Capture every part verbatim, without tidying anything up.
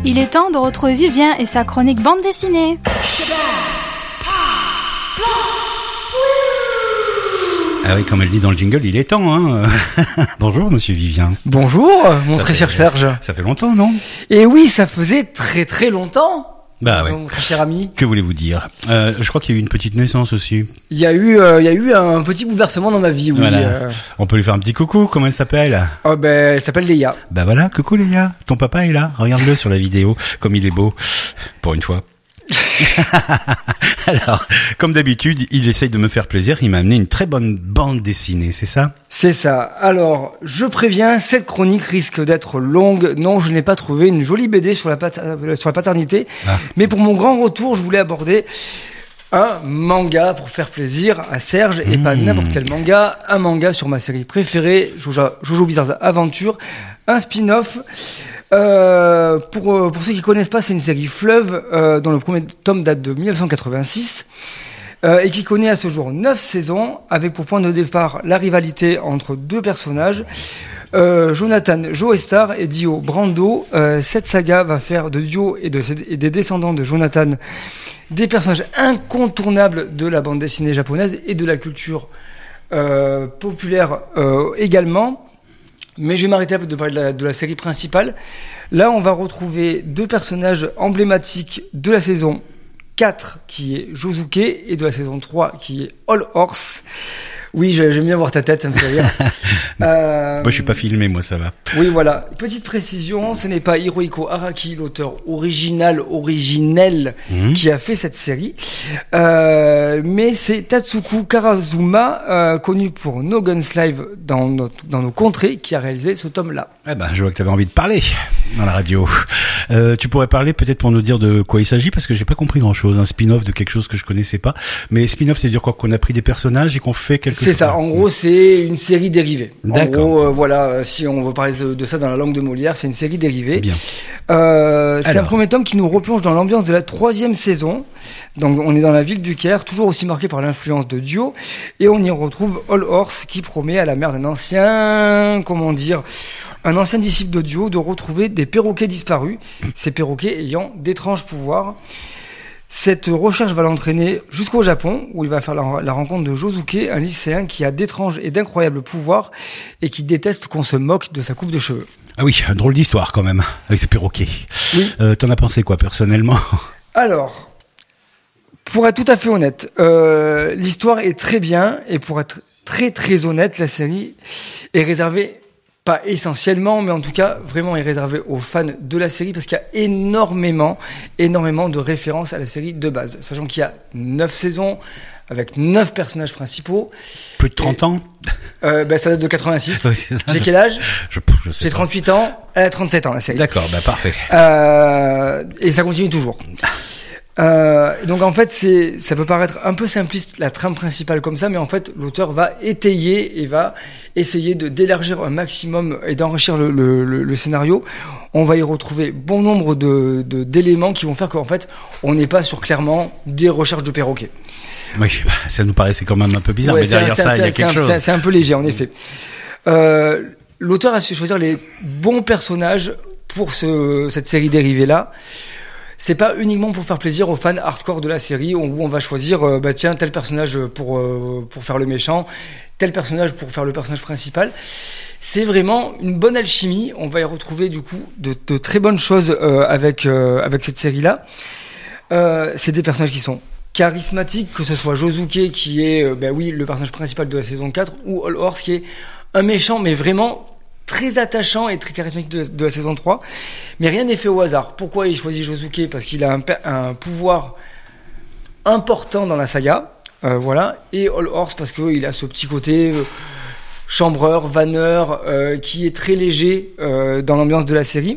Il est temps de retrouver Vivien et sa chronique bande dessinée. Ah oui, comme elle dit dans le jingle, il est temps, hein. Bonjour, monsieur Vivien. Bonjour, mon Ça très fait- cher Serge. Ça fait longtemps, non? Et oui, ça faisait très très longtemps. Bah ouais. Mon très cher ami. Que voulez-vous dire? euh, Je crois qu'il y a eu une petite naissance aussi. Il y a eu, euh, il y a eu un petit bouleversement dans ma vie, oui. Voilà. Euh... On peut lui faire un petit coucou, comment elle s'appelle? Oh ben, elle s'appelle Léa. Bah voilà, coucou Léa. Ton papa est là, regarde-le sur la vidéo, comme il est beau. Pour une fois. Alors, comme d'habitude, il essaye de me faire plaisir, il m'a amené une très bonne bande dessinée, c'est ça? C'est ça. Alors, je préviens, cette chronique risque d'être longue. Non, je n'ai pas trouvé une jolie B D sur la, pat- euh, sur la paternité. Ah. Mais pour mon grand retour, je voulais aborder un manga pour faire plaisir à Serge. Et Mmh. pas n'importe quel manga. Un manga sur ma série préférée, Jojo, Jojo Bizarre Adventure. Un spin-off. Euh, pour, euh, pour ceux qui connaissent pas, c'est une série Fleuve, euh, dont le premier tome date de dix-neuf cent quatre-vingt-six. Euh, et qui connaît à ce jour neuf saisons, avec pour point de départ la rivalité entre deux personnages, euh, Jonathan Joestar et Dio Brando. Euh, cette saga va faire de Dio et, de ses- et des descendants de Jonathan des personnages incontournables de la bande dessinée japonaise et de la culture euh, populaire euh, également. Mais je vais m'arrêter de parler de la, de la série principale. Là, on va retrouver deux personnages emblématiques de la saison quatre, qui est Josuke, et de la saison trois, qui est All Horse. Oui, je- j'aime bien voir ta tête, ça me fait rire. Euh, Moi je suis pas filmé, moi ça va. Oui, voilà. Petite précision, ce n'est pas Hirohiko Araki, l'auteur original, originel, Mhm. qui a fait cette série, euh, mais c'est Tatsuku Karazuma, euh, connu pour No Guns Live dans, notre, dans nos contrées, qui a réalisé ce tome-là. Eh ben, je vois que tu avais envie de parler dans la radio. Euh, tu pourrais parler peut-être pour nous dire de quoi il s'agit, parce que j'ai pas compris grand-chose. Un spin-off de quelque chose que je connaissais pas. Mais spin-off, c'est dire quoi? Qu'on a pris des personnages et qu'on fait quelque chose. C'est ça. En gros, c'est une série dérivée. En D'accord. gros, euh, voilà, euh, si on veut parler de, de ça dans la langue de Molière, c'est une série dérivée. Bien. Euh, c'est Alors. un premier tome qui nous replonge dans l'ambiance de la troisième saison. Donc, on est dans la ville du Caire, toujours aussi marquée par l'influence de Dio, et on y retrouve All Horse, qui promet à la mère d'un ancien, comment dire, un ancien disciple de Dio de retrouver des perroquets disparus. Ces perroquets ayant d'étranges pouvoirs. Cette recherche va l'entraîner jusqu'au Japon, où il va faire la, la rencontre de Josuke, un lycéen qui a d'étranges et d'incroyables pouvoirs et qui déteste qu'on se moque de sa coupe de cheveux. Ah oui, un drôle d'histoire quand même, avec ce perroquet. Oui. Euh, t'en as pensé quoi, personnellement? Alors, pour être tout à fait honnête, euh, l'histoire est très bien, et pour être très très honnête, la série est réservée, pas essentiellement, mais en tout cas vraiment est réservée aux fans de la série, parce qu'il y a énormément, énormément de références à la série de base, sachant qu'il y a neuf saisons, avec neuf personnages principaux. Plus de trente ans? Euh, ben, ça date de quatre-vingt-six. Oui, c'est ça. J'ai quel âge? Je, je sais J'ai pas. trente-huit ans, elle a trente-sept ans la série. D'accord, bah parfait. Euh, et ça continue toujours. Euh, donc en fait, c'est, ça peut paraître un peu simpliste la trame principale comme ça, mais en fait, l'auteur va étayer et va essayer de d'élargir un maximum et d'enrichir le, le, le, le scénario. On va y retrouver bon nombre de, de d'éléments qui vont faire qu'en fait, on n'est pas sur clairement des recherches de perroquets. Oui, bah, ça nous paraissait quand même un peu bizarre, Ouais, mais c'est un- derrière c'est un- ça, il y a c'est un- quelque chose. c'est un- C'est un peu léger, en effet. Euh, l'auteur a su choisir les bons personnages pour ce, cette série dérivée-là. C'est pas uniquement pour faire plaisir aux fans hardcore de la série, où on va choisir, euh, bah tiens, tel personnage pour, euh, pour faire le méchant, tel personnage pour faire le personnage principal. C'est vraiment une bonne alchimie. On va y retrouver, du coup, de, de très bonnes choses euh, avec, euh, avec cette série-là. Euh, c'est des personnages qui sont charismatiques, que ce soit Josuke qui est euh, ben oui, le personnage principal de la saison quatre, ou All Horse qui est un méchant mais vraiment très attachant et très charismatique de, de la saison trois. Mais rien n'est fait au hasard. Pourquoi il choisit Josuke? Parce qu'il a un, un pouvoir important dans la saga, euh, voilà, et All Horse parce qu'il a ce petit côté euh, chambreur, vanneur, euh, qui est très léger euh, dans l'ambiance de la série.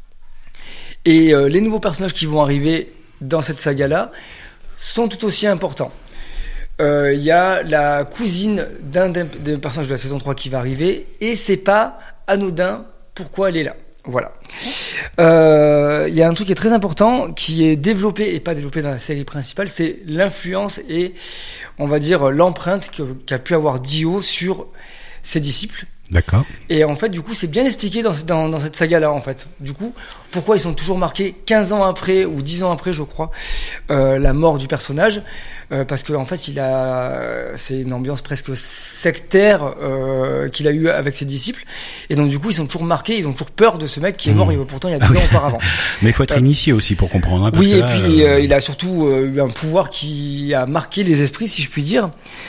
Et euh, les nouveaux personnages qui vont arriver dans cette saga-là sont tout aussi importants. Il euh, y a la cousine d'un des, des personnages de la saison trois qui va arriver, et c'est pas anodin pourquoi elle est là. Voilà. Il euh, y a un truc qui est très important, qui est développé et pas développé dans la série principale, c'est l'influence et, on va dire, l'empreinte que, qu'a pu avoir Dio sur ses disciples. D'accord. Et en fait, du coup, c'est bien expliqué dans, dans, dans cette saga-là, en fait. Du coup, pourquoi ils sont toujours marqués quinze ans après, ou dix ans après, je crois, euh, la mort du personnage. Euh, parce que, en fait, il a, c'est une ambiance presque sectaire, euh, qu'il a eu avec ses disciples. Et donc, du coup, ils sont toujours marqués, ils ont toujours peur de ce mec qui est mort, mmh. et pourtant, il y a dix ans auparavant. Mais il faut être euh, initié aussi pour comprendre. Hein, parce oui, que et là, puis, euh... euh, il a surtout euh, eu un pouvoir qui a marqué les esprits, si je puis dire.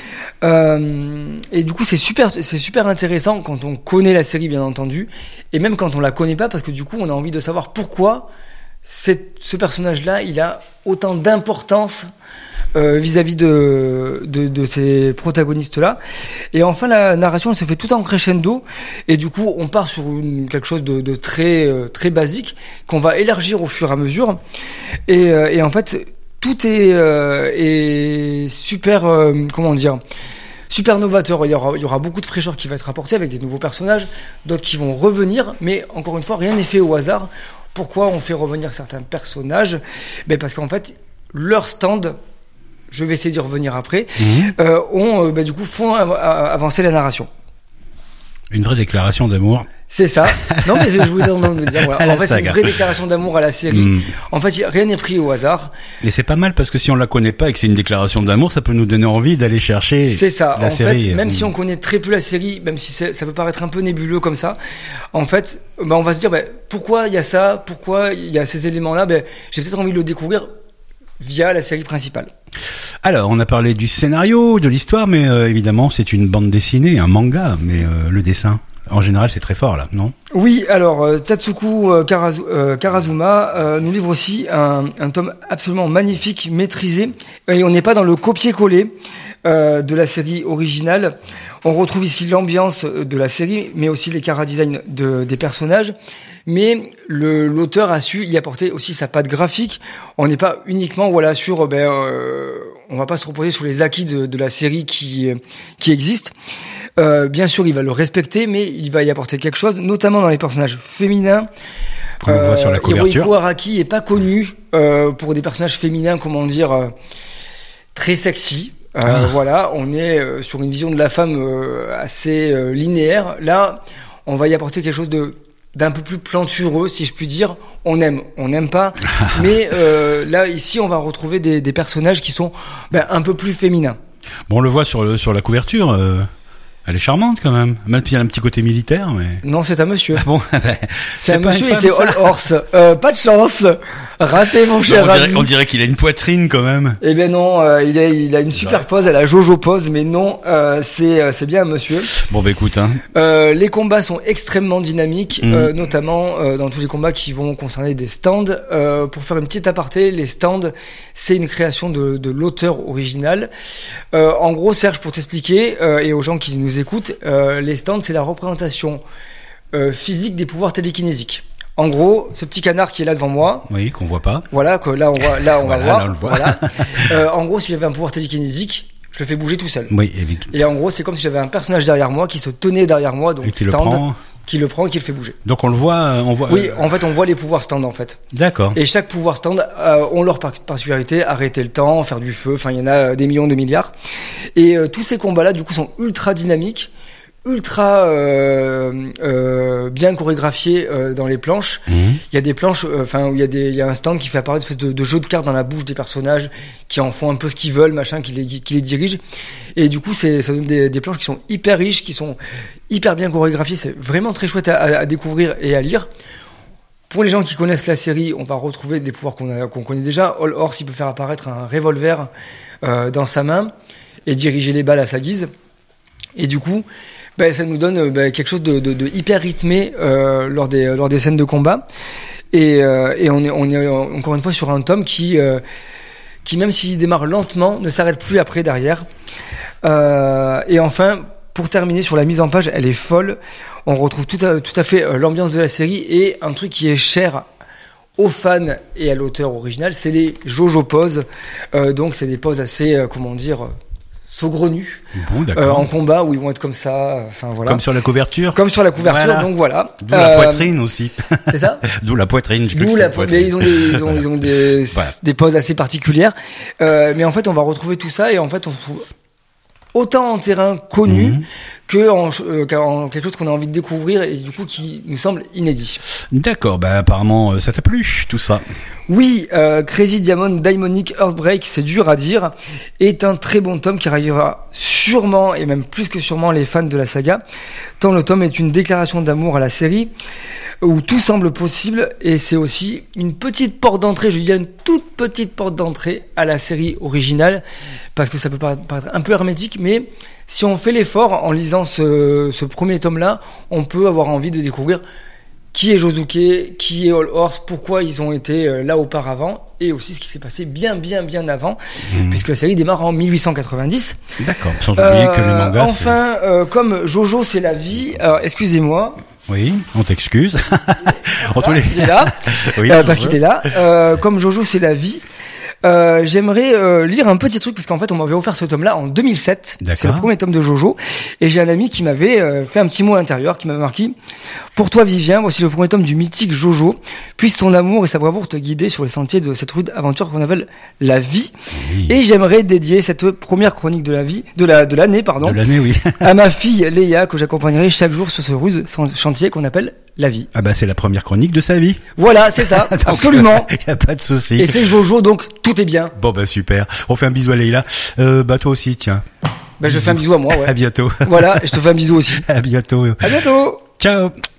Euh, et du coup c'est super, c'est super intéressant quand on connaît la série bien entendu, et même quand on la connaît pas, parce que du coup on a envie de savoir pourquoi cette, ce personnage-là il a autant d'importance euh, vis-à-vis de, de, de ces protagonistes-là. Et enfin la narration elle se fait tout en crescendo, et du coup on part sur une, quelque chose de, de très, euh, très basique qu'on va élargir au fur et à mesure, et, euh, et en fait tout est, euh, est super, euh, comment dire, super novateur. Il y aura, il y aura beaucoup de fraîcheur qui va être apportée avec des nouveaux personnages, d'autres qui vont revenir, mais encore une fois, rien n'est fait au hasard. Pourquoi on fait revenir certains personnages ? Ben parce qu'en fait, leur stand, je vais essayer d'y revenir après, mmh. euh, ont, euh, ben du coup, font av- avancer la narration. Une vraie déclaration d'amour. C'est ça. Non, mais je voulais vous dire, voilà. En fait, saga. C'est une vraie déclaration d'amour à la série. Mm. En fait, rien n'est pris au hasard. Et c'est pas mal parce que si on la connaît pas et que c'est une déclaration d'amour, ça peut nous donner envie d'aller chercher c'est ça. la en série. Fait, même mm. si on connaît très peu la série, même si c'est, ça peut paraître un peu nébuleux comme ça, en fait, bah, on va se dire, bah, pourquoi il y a ça? Pourquoi il y a ces éléments-là? Bah, j'ai peut-être envie de le découvrir via la série principale. Alors, on a parlé du scénario, de l'histoire, mais euh, évidemment, c'est une bande dessinée, un manga, mais euh, le dessin, en général, c'est très fort, là, non ? Oui, alors, euh, Tatsuku euh, Karazu, euh, Karazuma euh, nous livre aussi un, un tome absolument magnifique, maîtrisé, et on n'est pas dans le copier-coller euh, de la série originale. On retrouve ici l'ambiance de la série, mais aussi les chara-design de, des personnages. Mais le, l'auteur a su y apporter aussi sa patte graphique. On n'est pas uniquement voilà sur, ben, euh, on va pas se reposer sur les acquis de, de la série qui qui existe. Euh, bien sûr, il va le respecter, mais il va y apporter quelque chose, notamment dans les personnages féminins. Qu'on euh, voit sur la couverture. Hirohiko Araki est pas connu euh, pour des personnages féminins, comment dire, euh, très sexy. Euh, ah. Voilà, on est euh, sur une vision de la femme euh, assez euh, linéaire. Là, on va y apporter quelque chose de d'un peu plus plantureux, si je puis dire. On aime, on n'aime pas, mais euh, là ici, on va retrouver des, des personnages qui sont ben, un peu plus féminins. Bon, on le voit sur le sur la couverture. Euh... Elle est charmante quand même, même s'il y a un petit côté militaire, mais... Non, c'est un monsieur. Ah bon, c'est, c'est un monsieur et c'est All Horse. Euh, pas de chance. Raté, mon cher non, on, dirait, ami. on dirait qu'il a une poitrine quand même. Eh ben non, euh, il, a, il a une super ouais. pose, elle a Jojo pose, mais non, euh, c'est, euh, c'est bien un monsieur. Bon, bah écoute, hein. Euh, les combats sont extrêmement dynamiques, mmh. euh, notamment euh, dans tous les combats qui vont concerner des stands. Euh, pour faire une petite aparté, les stands, c'est une création de, de l'auteur original. Euh, en gros, Serge, pour t'expliquer, euh, et aux gens qui nous écoute, euh, les stands, c'est la représentation euh, physique des pouvoirs télékinésiques. En gros, ce petit canard qui est là devant moi, oui, qu'on voit pas. Voilà, que là on voit, là on voilà, va voir. Là on le voit. Voilà. euh, en gros, s'il avait un pouvoir télékinésique, je le fais bouger tout seul. Oui, évidemment. Et en gros, c'est comme si j'avais un personnage derrière moi qui se tenait derrière moi, donc qui stand, le prend. qui le prend et qui le fait bouger. Donc on le voit, on voit. Oui, euh... en fait, on voit les pouvoirs stand en fait. D'accord. Et chaque pouvoir stand euh, ont leur particularité, arrêter le temps, faire du feu. Enfin, il y en a des millions, des milliards. Et euh, tous ces combats-là, du coup, sont ultra dynamiques, ultra euh, euh, bien chorégraphiés euh, dans les planches. Mmh. Il y a des planches, enfin, euh, où il y a des, il y a un stand qui fait apparaître une espèce de, de jeu de cartes dans la bouche des personnages, qui en font un peu ce qu'ils veulent, machin, qui les, qui les dirigent. Et du coup, c'est, ça donne des, des planches qui sont hyper riches, qui sont hyper bien chorégraphiées. C'est vraiment très chouette à, à, à découvrir et à lire. Pour les gens qui connaissent la série, on va retrouver des pouvoirs qu'on, a, qu'on connaît déjà. All Horse, il peut faire apparaître un revolver euh, dans sa main et diriger les balles à sa guise. Et du coup, ben, ça nous donne ben, quelque chose de, de, de hyper rythmé euh, lors des lors des scènes de combat. Et, euh, et on est on est encore une fois sur un tome qui euh, qui même s'il démarre lentement ne s'arrête plus après derrière. Euh, et enfin, pour terminer sur la mise en page, elle est folle. On retrouve tout à tout à fait euh, l'ambiance de la série et un truc qui est cher aux fans et à l'auteur original, c'est les Jojo poses. Euh, donc c'est des poses assez euh, comment dire saugrenus bon, euh, en combat où ils vont être comme ça, enfin voilà. Comme sur la couverture. Comme sur la couverture, voilà. Donc voilà. D'où euh, la poitrine aussi. C'est ça. D'où la poitrine. Je D'où la poitrine. Mais ils ont des, ils ont, ils ont des, voilà. des poses assez particulières. Euh, mais en fait, on va retrouver tout ça et en fait, on trouve autant en terrain connu mmh. que en, euh, qu'en quelque chose qu'on a envie de découvrir et du coup qui nous semble inédit. D'accord, bah apparemment euh, ça t'a plu tout ça. Oui, euh, Crazy Diamond Daimonic Earthbreak, c'est dur à dire, est un très bon tome qui ravira sûrement, et même plus que sûrement, les fans de la saga, tant le tome est une déclaration d'amour à la série, où tout semble possible, et c'est aussi une petite porte d'entrée, je dis bien une toute petite porte d'entrée à la série originale, parce que ça peut paraître un peu hermétique, mais si on fait l'effort en lisant ce, ce premier tome-là, on peut avoir envie de découvrir qui est Josuke, qui est All Horse, pourquoi ils ont été là auparavant, et aussi ce qui s'est passé bien, bien, bien avant, mmh. puisque la série démarre en mille huit cent quatre-vingt-dix. D'accord, sans oublier euh, que le manga, enfin, euh, comme Jojo, c'est la vie, alors excusez-moi. Oui, on t'excuse. On tous les... Il est là, oui, euh, parce qu'il est là. Euh, comme Jojo, c'est la vie. Euh, j'aimerais euh, lire un petit truc parce qu'en fait on m'avait offert ce tome-là en deux mille sept. D'accord. C'est le premier tome de Jojo et j'ai un ami qui m'avait euh, fait un petit mot à l'intérieur qui m'avait marqué: pour toi Vivien, voici le premier tome du mythique Jojo. Puisse son amour et sa bravoure te guider sur les sentiers de cette rude aventure qu'on appelle la vie. Oui. Et j'aimerais dédier cette première chronique de la vie, de la de l'année pardon, de l'année oui, à ma fille Léa que j'accompagnerai chaque jour sur ce rude chantier qu'on appelle la vie. Ah bah c'est la première chronique de sa vie. Voilà, c'est ça, donc, absolument. Il y a pas de souci. Et c'est Jojo, donc tout est bien. Bon bah super. On fait un bisou à Leïla. Euh, bah toi aussi, tiens. Bah je bisou. fais un bisou à moi. Ouais. À bientôt. Voilà, et je te fais un bisou aussi. À bientôt. À bientôt. Ciao.